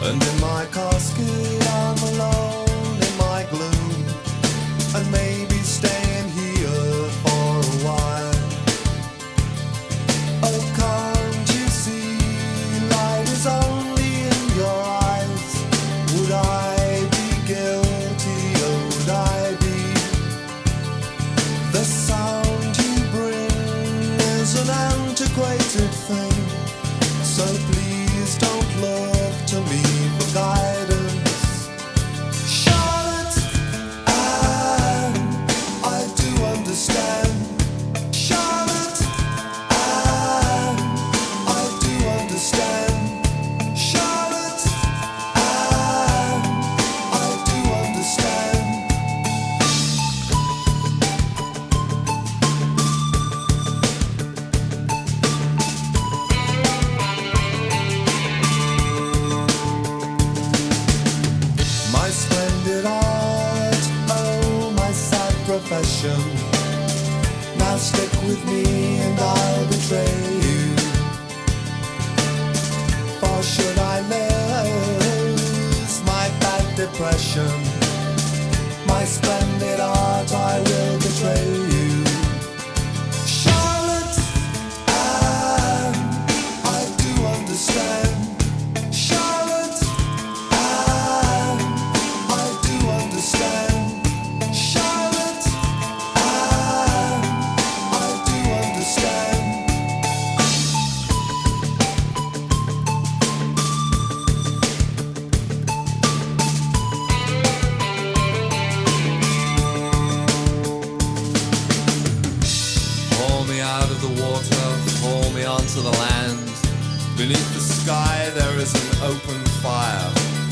And in my casket I'm alone in my gloom, and maybe staying here for a while. Oh, can't you see, light is only in your eyes. Would I be guilty, or would I be? The sound you bring is an antiquated thing, so please don't look to me for guidance. Charlotte, I do understand. Charlotte, I do understand. Charlotte, I do understand. My splendid art, oh my sad profession. Now stick with me and I'll betray you. For should I lose my bad depression, my splendid art, I will betray you. Charlotte, I do understand. Charlotte, I do understand. Charlotte, I do understand. Haul me out of the water, haul me onto the land. Beneath the sky there is an open fire.